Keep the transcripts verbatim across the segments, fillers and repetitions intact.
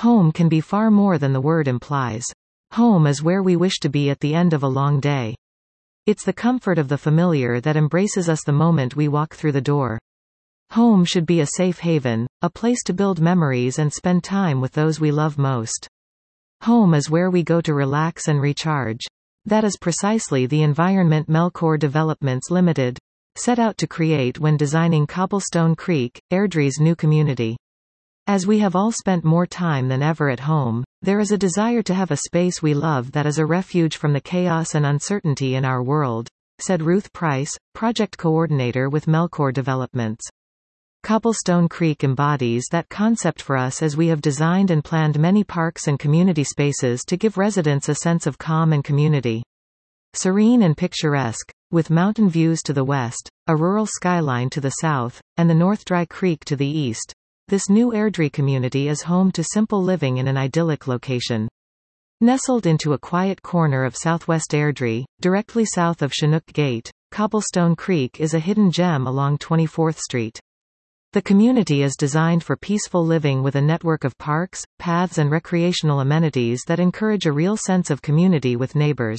Home can be far more than the word implies. Home is where we wish to be at the end of a long day. It's the comfort of the familiar that embraces us the moment we walk through the door. Home should be a safe haven, a place to build memories and spend time with those we love most. Home is where we go to relax and recharge. That is precisely the environment Melcor Developments Limited set out to create when designing Cobblestone Creek, Airdrie's new community. As we have all spent more time than ever at home, there is a desire to have a space we love that is a refuge from the chaos and uncertainty in our world, said Ruth Price, project coordinator with Melcor Developments. Cobblestone Creek embodies that concept for us as we have designed and planned many parks and community spaces to give residents a sense of calm and community. Serene and picturesque, with mountain views to the west, a rural skyline to the south, and the North Dry Creek to the east, this new Airdrie community is home to simple living in an idyllic location. Nestled into a quiet corner of southwest Airdrie, directly south of Chinook Gate, Cobblestone Creek is a hidden gem along twenty-fourth Street. The community is designed for peaceful living with a network of parks, paths and recreational amenities that encourage a real sense of community with neighbors.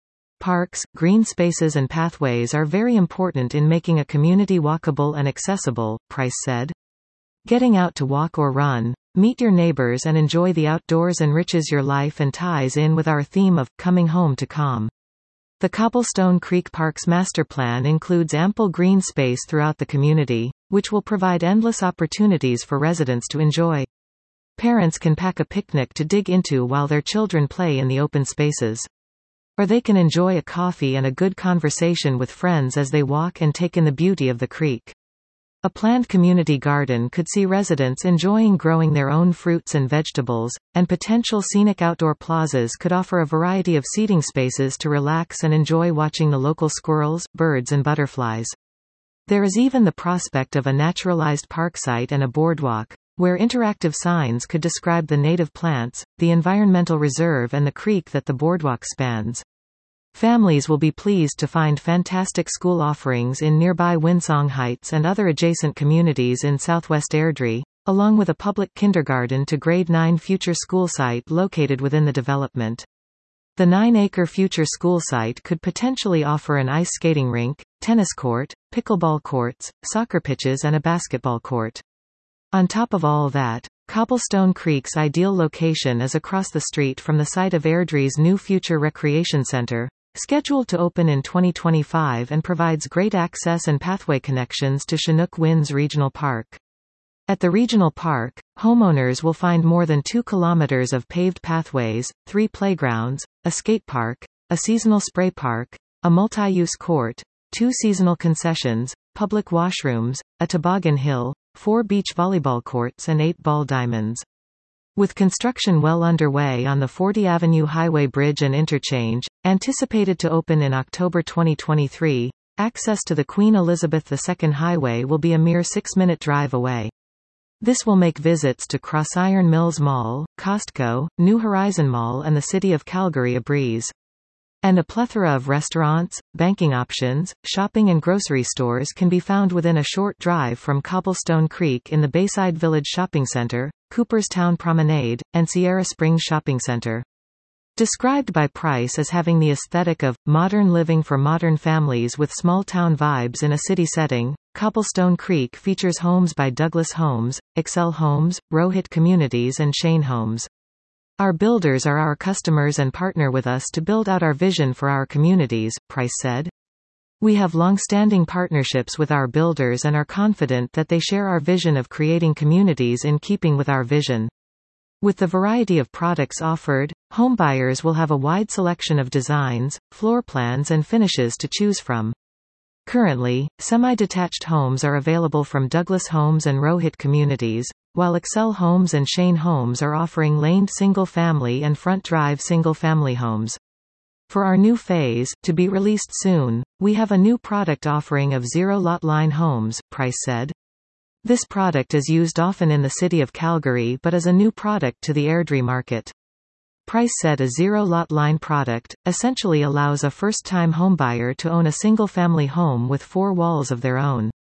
Parks, green spaces and pathways are very important in making a community walkable and accessible, Price said. Getting out to walk or run, meet your neighbors and enjoy the outdoors enriches your life and ties in with our theme of coming home to calm. The Cobblestone Creek Parks master plan includes ample green space throughout the community, which will provide endless opportunities for residents to enjoy. Parents can pack a picnic to dig into while their children play in the open spaces. Or they can enjoy a coffee and a good conversation with friends as they walk and take in the beauty of the creek. A planned community garden could see residents enjoying growing their own fruits and vegetables, and potential scenic outdoor plazas could offer a variety of seating spaces to relax and enjoy watching the local squirrels, birds and butterflies. There is even the prospect of a naturalized park site and a boardwalk, where interactive signs could describe the native plants, the environmental reserve and the creek that the boardwalk spans. Families will be pleased to find fantastic school offerings in nearby Winsong Heights and other adjacent communities in southwest Airdrie, along with a public kindergarten to grade nine future school site located within the development. The nine-acre future school site could potentially offer an ice skating rink, tennis court, pickleball courts, soccer pitches and a basketball court. On top of all that, Cobblestone Creek's ideal location is across the street from the site of Airdrie's new future recreation center, scheduled to open in twenty twenty-five and provides great access and pathway connections to Chinook Winds Regional Park. At the regional park, homeowners will find more than two kilometers of paved pathways, three playgrounds, a skate park, a seasonal spray park, a multi-use court, two seasonal concessions, public washrooms, a toboggan hill, four beach volleyball courts and eight ball diamonds. With construction well underway on the fortieth Avenue Highway Bridge and Interchange, anticipated to open in October twenty twenty-three, access to the Queen Elizabeth the Second Highway will be a mere six-minute drive away. This will make visits to Crossiron Mills Mall, Costco, New Horizon Mall and the City of Calgary a breeze. And a plethora of restaurants, banking options, shopping and grocery stores can be found within a short drive from Cobblestone Creek in the Bayside Village Shopping Center, Cooperstown Promenade, and Sierra Springs Shopping Center. Described by Price as having the aesthetic of modern living for modern families with small-town vibes in a city setting, Cobblestone Creek features homes by Douglas Homes, Excel Homes, Rohit Communities and Shane Homes. Our builders are our customers and partner with us to build out our vision for our communities, Price said. We have long-standing partnerships with our builders and are confident that they share our vision of creating communities in keeping with our vision. With the variety of products offered, homebuyers will have a wide selection of designs, floor plans and finishes to choose from. Currently, semi-detached homes are available from Douglas Homes and Rohit Communities, while Excel Homes and Shane Homes are offering laned single-family and front-drive single-family homes. For our new phase, to be released soon, we have a new product offering of zero-lot line homes, Price said. This product is used often in the city of Calgary but is a new product to the Airdrie market. Price said a zero-lot line product essentially allows a first-time homebuyer to own a single-family home with four walls of their own.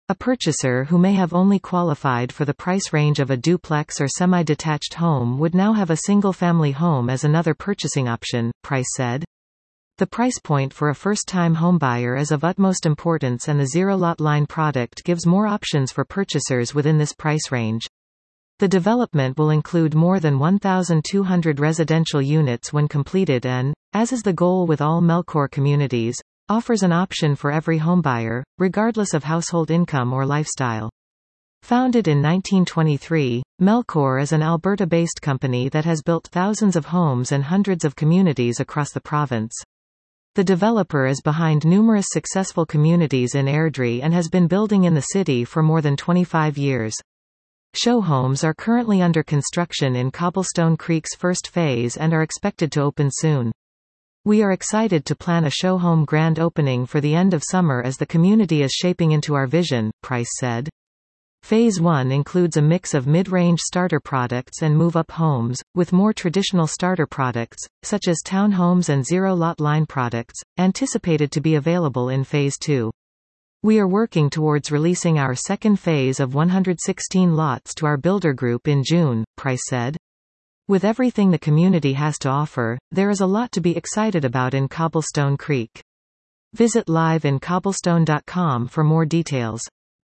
A purchaser who may have only qualified for the price range of a duplex or semi-detached home would now have a single-family home as another purchasing option, Price said. The price point for a first-time homebuyer is of utmost importance, and the zero-lot line product gives more options for purchasers within this price range. The development will include more than one thousand two hundred residential units when completed and, as is the goal with all Melcor communities, offers an option for every homebuyer, regardless of household income or lifestyle. Founded in nineteen twenty-three, Melcor is an Alberta-based company that has built thousands of homes and hundreds of communities across the province. The developer is behind numerous successful communities in Airdrie and has been building in the city for more than twenty-five years. Show homes are currently under construction in Cobblestone Creek's first phase and are expected to open soon. We are excited to plan a show home grand opening for the end of summer as the community is shaping into our vision, Price said. Phase one includes a mix of mid-range starter products and move-up homes, with more traditional starter products, such as townhomes and zero-lot line products, anticipated to be available in Phase two. We are working towards releasing our second phase of one hundred sixteen lots to our builder group in June, Price said. With everything the community has to offer, there is a lot to be excited about in Cobblestone Creek. Visit live in cobblestone dot com for more details.